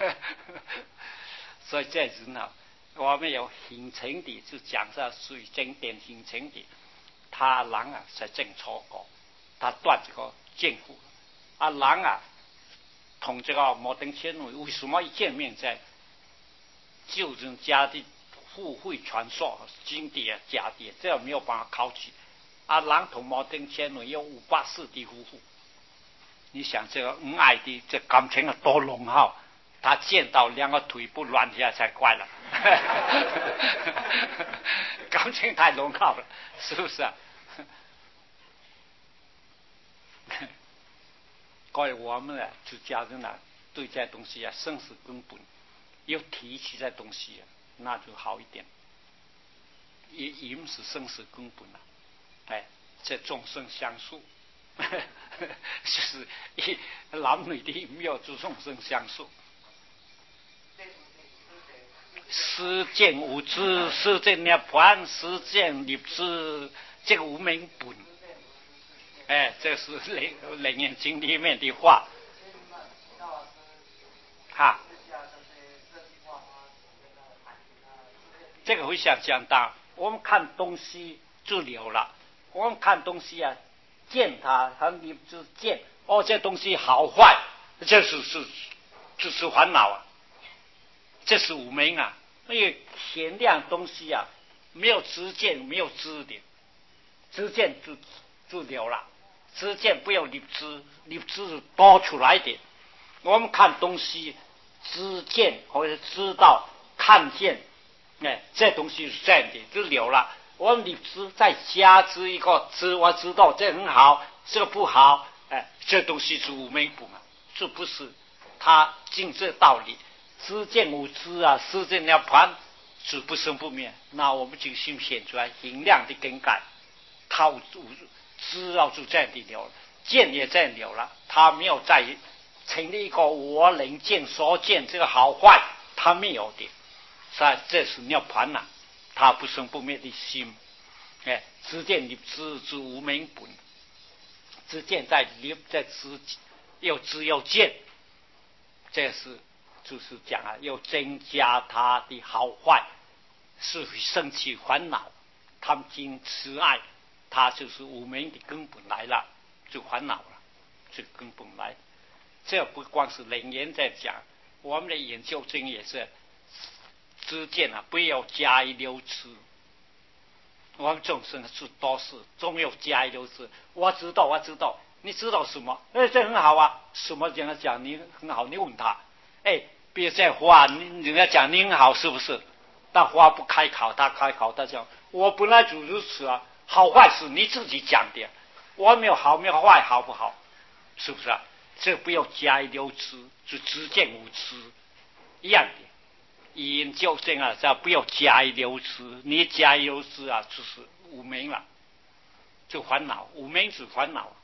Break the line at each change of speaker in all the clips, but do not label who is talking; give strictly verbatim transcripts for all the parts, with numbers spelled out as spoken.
所以这是呢，我们有形成的，就讲是属于经典形成的。他人啊是正错过，他断这个见护。啊，人啊同这个摩登天女为什么一见面在旧人家的互惠传说经典假的，这没有办法考取。啊，人同摩登天女有五八四的夫妇，你想这个恩爱的这感情啊多浓厚，他见到两个腿不软下才怪了，感情太浓厚了，是不是啊？所以我们呢，就家人呢，对这东西啊，生死根本有提起这东西、啊，那就好一点。也也是生死根本啊，哎，这众生相属，就是一男女的没有诸众生相属。世间无知，世间涅槃，世间立知，这个无明本。哎，这是《楞楞严经》里面的话。哈，这个会想讲到，我们看东西就流了，我们看东西啊，见它和你就见，哦，这东西好坏，这是是这是烦恼啊，这是无明啊。因为显亮东西啊，没有知见，没有知的，知见就就流了。知见不要立知，立知是多出来的。我们看东西，知见或者知道、看见，哎，这东西是这样的，就有了。我们立知再加之一个知，我知道这很好，这个不好，哎，这东西是无明不嘛，这不是他尽这道理。知见无知啊，世间涅槃是不生不灭。那我们就心显出来，衡量的更改，他无知道就这样的了，见也这样了了，他没有在成立一个我能见所见这个好坏，他没有的，所以这是涅槃呐，他不生不灭的心。哎，知见立知之无明本，知见在立在知，又知又见，这是就是讲啊，又增加他的好坏，是会生起烦恼，贪惊痴爱。它就是无明的根本来了，就烦恼了，这个根本来。这不光是楞严在讲，我们的研究经也是知见啊，不要加以流痴。我们众生是多是总有加以流痴。我知道，我知道，你知道什么？哎，这很好啊，什么人家讲你很好，你问他，哎，别再花，人家讲你很好，是不是？但花不开口，他开口，他讲我本来就如此啊。好坏是你自己讲的，我没有好没有坏，好不好？是不是啊？这不要加以流痴，就知见无知一样的。研究这样啊，不要加以流痴，你加以流痴啊，就是无明了，就烦恼，无明是烦恼。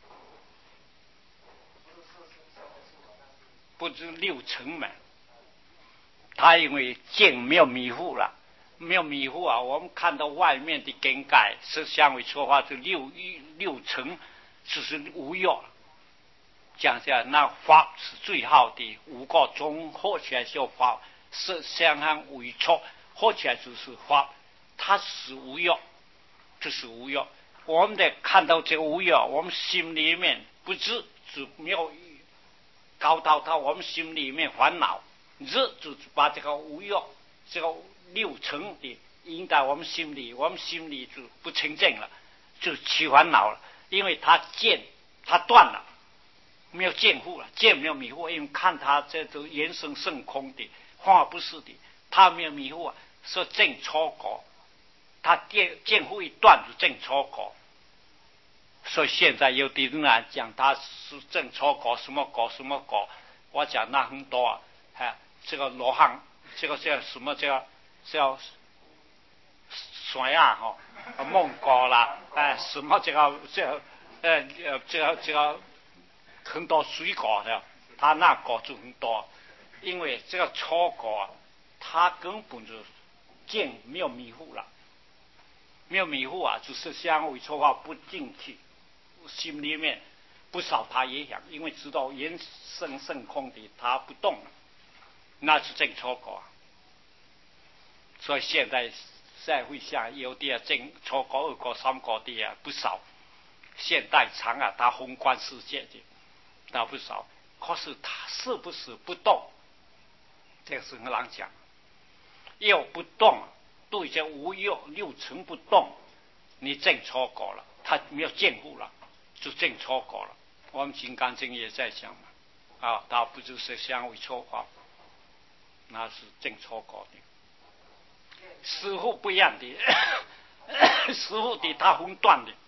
不知六尘嘛，他因为见没有迷糊了。没有迷糊啊！我们看到外面的根盖是相为说话，是六六层，就是无药。讲下那法是最好的，五个钟合起来叫法，是相当为错，合起来就是法，它是无药，这是无药。我们得看到这个无药，我们心里面不知就没有搞到他，我们心里面烦恼，日就把这个无药这个。六层的引导我们心里，我们心里就不清净了，就起烦恼了。因为他见他断了，没有见护了，见没有迷惑，因为看他这都原生圣空的，话不是的，他没有迷惑，说正错果，他见见护一断就正错果。所以现在有的人啊讲他是正错果，什么果什么果，我讲那很多啊，哎，这个罗汉，这个叫什么叫？叫水啊，哈、哦，孟果啦，哎，什么这个这个呃呃这个这个很多水果的，它那果就很多，因为这个错果，它根本就见没有迷糊了，没有迷糊啊，就是相为错话不进去，心里面不少他也想，因为知道原生圣空的，他不动了。 那是正错过。所以现在社会上有的正错过二过三过的啊不少，现代厂啊，它宏观世界的那不少，可是它是不是不动？这个是很难讲。又不动，对这无有六尘不动，你正错过了，它没有见护了，就正错过了。我们金刚经也在讲嘛，啊，它不就是相为错法，那是正错过的。师父不一样的，师父的他分段的，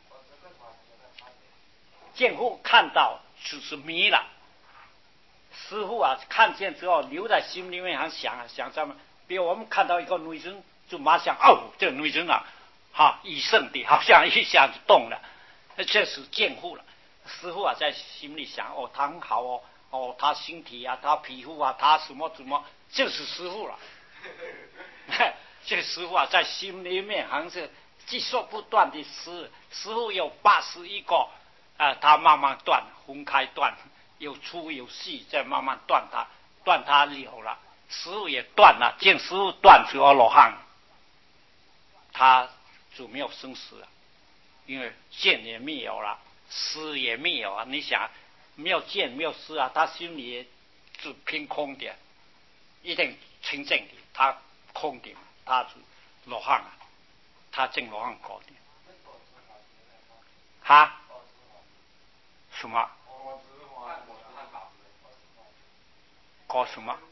见护看到就是迷了。师父啊，看见之后留在心里面，还想啊想咱们，比如我们看到一个女生，就马上哦，这个女生啊，哈，一生的，好像一下子动了，这是见护了。师父啊，在心里想，哦，她很好哦，哦，她身体啊，她皮肤啊，她什么什么，就是师父了。这个师父啊，在心里面好像是继续不断的师，师父有八十一个啊，他慢慢断，分开断，有粗有细，再慢慢断它，断它了了，师父也断了，见师父断就阿罗汉，他就没有生死了，因为见也没有了，思也没有啊，你想没有见没有思啊，他心里就凭空的，一定清净的，他空的。他是罗汉啊，他正罗汉搞的，哈？什么？搞什么？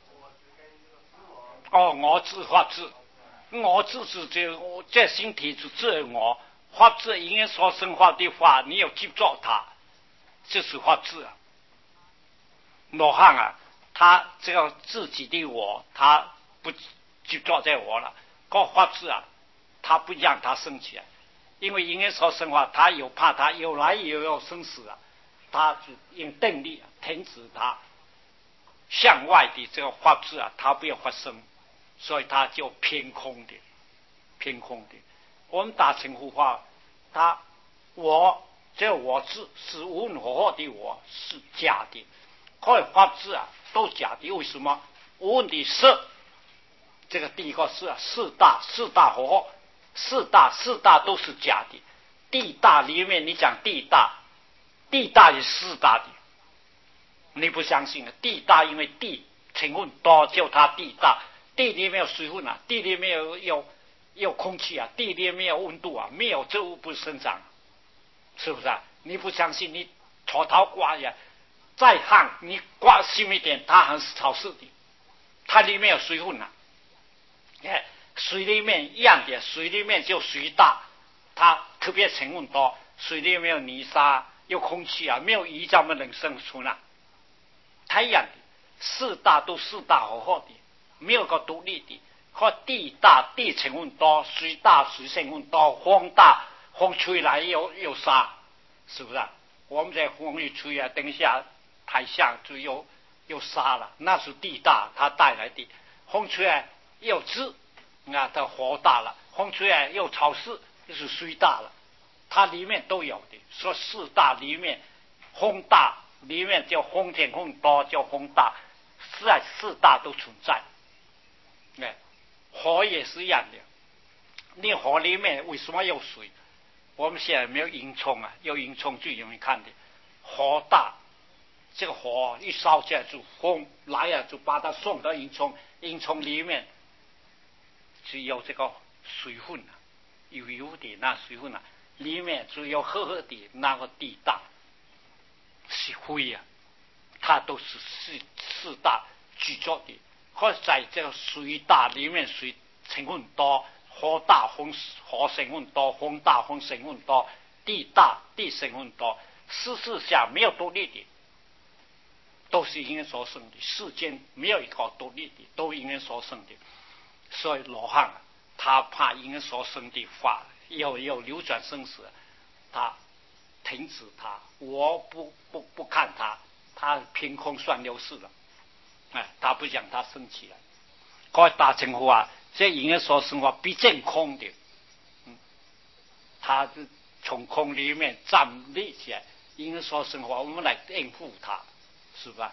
哦，我知法治，我知是这我这身体是自我，法治应该说生化的话，你要记住它，这是法治啊。罗汉啊，他这个自己的我，他不就坐在我了，个法治啊，他不让他升起来，因为因为说生化，他有怕他有来有要生死啊，他就用定力停止他向外的这个法治啊，他不要发生，所以他就偏空的，偏空的。我们打称呼话，他我这我字是无论何的我是假的，可以法治啊都假的，为什么？无论的是。这个第一个是四大，四大火，四大四大都是假的。地大里面你讲地大，地大也是四大的，你不相信啊？地大因为地成分多，叫它地大。地里面有水分啊，地里面有有有空气啊，地里面有温度啊，没有植物不生长，是不是啊？你不相信，你锄头刮呀，再旱你刮深一点，它还是潮湿的，它里面有水分啊。哎，水里面一样的，水里面就水大，它特别成分多，水里面有泥沙，有空气啊，没有鱼怎么能生存啊？它一样的，四大都四大好好的，没有个独立的。和地大地成分多，水大水成分多，风大风吹来有有沙，是不是啊？我们在风一吹啊，等一下台下就有有沙了，那是地大它带来的。风吹来又湿，啊，它火大了；风吹来又潮湿，就是水大了。它里面都有的，说四大里面，风大里面叫风天风多，叫风大，实在四大都存在。哎，火也是一样的，你火里面为什么有水？我们现在没有萤囱啊，有萤囱最容易看的，火大。这个火一烧起来，就风来了，就把它送到萤囱，萤囱里面只有这个水分啊，油油的那水分啊，里面只有黑黑的那个地大是灰啊，它都是四四大聚着的。或在这个水大里面，水成分多，火大风火成分多，风大风成分多，地大地成分多，事实下没有独立的。都是因缘所生的，世间没有一个独立的，都因缘所生的。所以罗汉啊，他怕因缘所生的法要要流转生死，他停止它，我不不不看它，它凭空算流逝了，哎，他不讲它升起来。各位大乘佛啊，这因缘所生法必正空的，嗯，他是从空里面站立起来，因缘所生法，我们来应付它。是吧？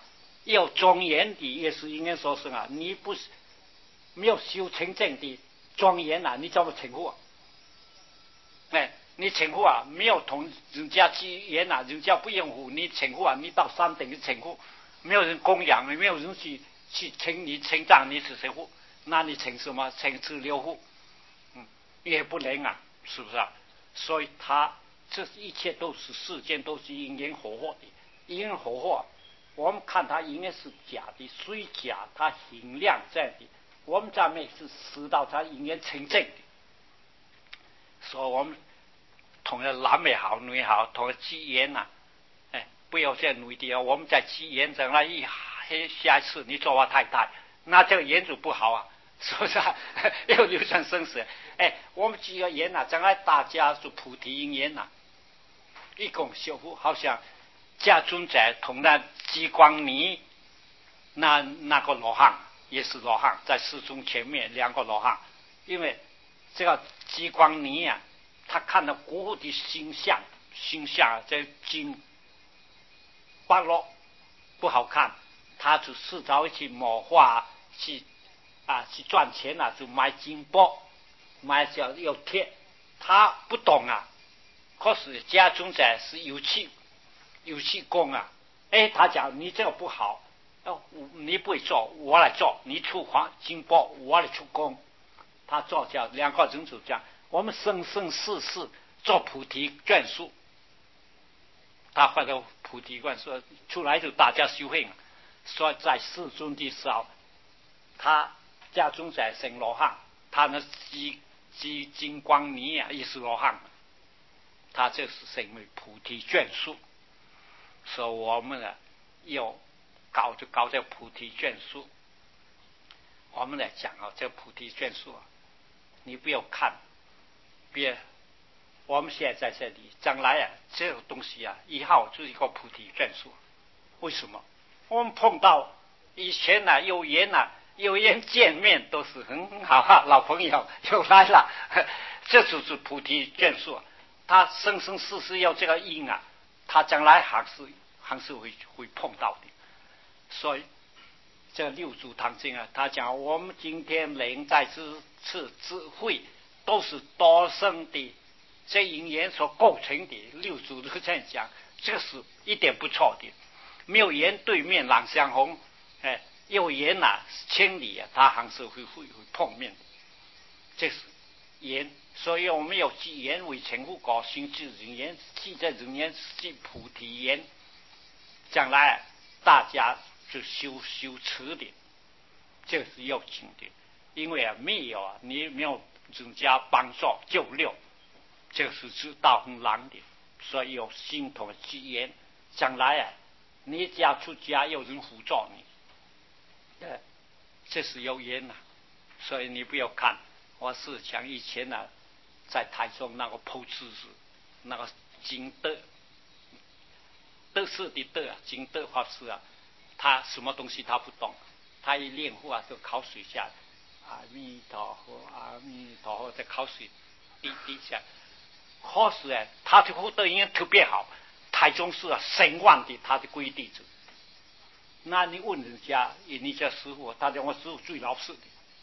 有庄严的，也是应该说是啊，你不是没有修清净的庄严啊，你怎么称呼啊？哎，你称呼啊，没有同人家结缘啊，人家不拥护你称呼啊，你到山顶去称呼，没有人供养，没有人去去称你称赞你是谁户，那你称什么？称自留户，嗯，也不能啊，是不是啊？所以他这一切都是世间都是因缘合合的，因缘合合。我们看它应该是假的，虽假它形亮在的，我们在面是知道它应该成正的。所以我们同样男也好，女也好，同样积言呐，哎，不要再努力啊！我们在积言将来一下一次你做我太太，那这个言就不好啊，是不是啊？又流传生死。哎，我们积个言呐，将来大家是菩提因缘呐，一共修复，好像。家尊者同那激光尼那那个罗汉也是罗汉，在世尊前面两个罗汉，因为这个激光尼啊，他看到国父的形象，形象这金巴落不好看，他就试着去谋划去啊去赚钱啊，就买金箔，买小有贴，他不懂啊，可是家尊者是有气。有气功啊，哎，他讲你这个不好，哦，你不会做，我来做，你出黄金箔，我来出功。他做叫两个人就讲，我们生生世世做菩提眷属，他发的菩提眷属出来就大家修行，所以在世尊的时候，他家中在生罗汉，他那金金金光尼啊也是罗汉，他这是成为菩提眷属。所以我们呢，要搞就搞这菩提眷属。我们来讲啊，这菩提眷属啊，你不要看，别，我们现在在这里，将来啊，这个东西啊，以后就是一个菩提眷属。为什么？我们碰到以前呢、啊，有缘呐、啊，有缘见面都是很好啊，老朋友又来了，这就是菩提眷属。他生生世世要这个因啊。他将来还是还是会会碰到的，所以这六祖坛经啊，他讲我们今天人在这次智慧都是多生的这因缘所构成的，六祖都这样讲，这是一点不错的。没有缘对面两相逢，哎，有缘呐、啊、千里啊，他还是会会会碰面的，这是缘。所以我们要记言为成佛果，行之人言，记在人言是菩提言。将来大家就修修持的，这是要紧的。因为啊，没有啊，你没有人家帮助救六，这是知道很难的。所以要心头记言，将来啊，你家出家有人辅助你，呃，这是有缘呐、啊。所以你不要看，我是讲以前呢、啊。在台中那个破知识，那个金德德是的德啊，金德法师啊，他什么东西他不懂，他一练佛啊就口水下来，阿弥陀佛，阿弥陀佛，在口水滴滴下来。可是啊，他的福德因为特别好，台中市啊神万的他的归弟子。那你问人家，你家师傅，他讲我师傅最老实的。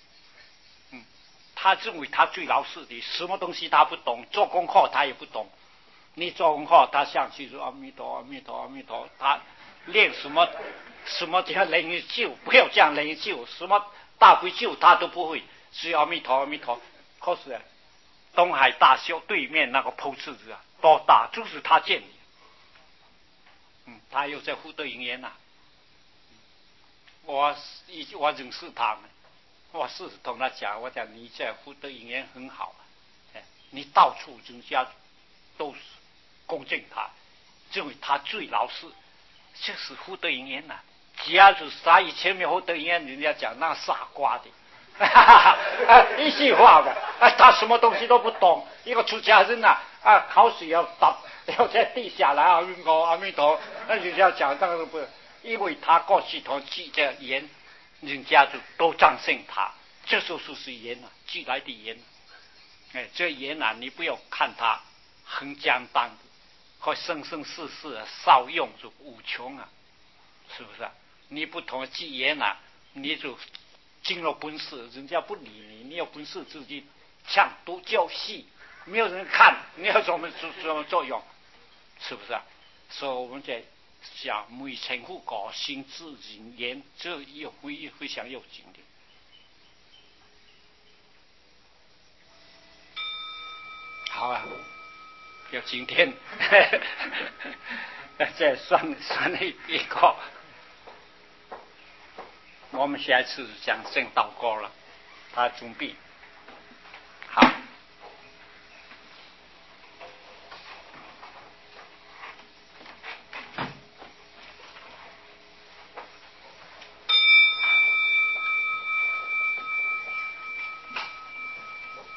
他认为他最老实的，什么东西他不懂，做功课他也不懂。你做功课，他上去说阿弥陀阿弥陀阿弥陀，他练什么什么叫灵救，不要讲灵救，什么大悲救他都不会，只有阿弥陀阿弥陀。可是啊，东海大修对面那个破池子啊，多大，就是他建的。嗯，他有在福德因缘呐，我我认识他们。我是同他讲，我讲你这福德因缘很好，哎，你到处人家都是恭敬他，认为他最老实，这是福德因缘呐。假如啥以前没有福德因缘，人家讲那傻瓜的，哈哈，一句话的，啊，他什么东西都不懂，一个出家人呐、啊，啊，口水要打，要在地下来啊，运过阿弥陀，那人家讲那个不，因为他过去同记着言。人家就都赞赏他，这就是是缘啊，寄来的缘。哎，这缘啊，你不要看他很简单的，和生生世世少用就无穷啊，是不是啊？ 你不同的经验啊，你就进了本事，人家不理你，你有本事自己唱独角戏，没有人看，你要怎么做怎么作用？是不是啊？所以我们在讲每称呼高兴自人言，这也会非常有经典。好啊，就今天再算算一一个，我们下一次讲圣祷告了，他准备好。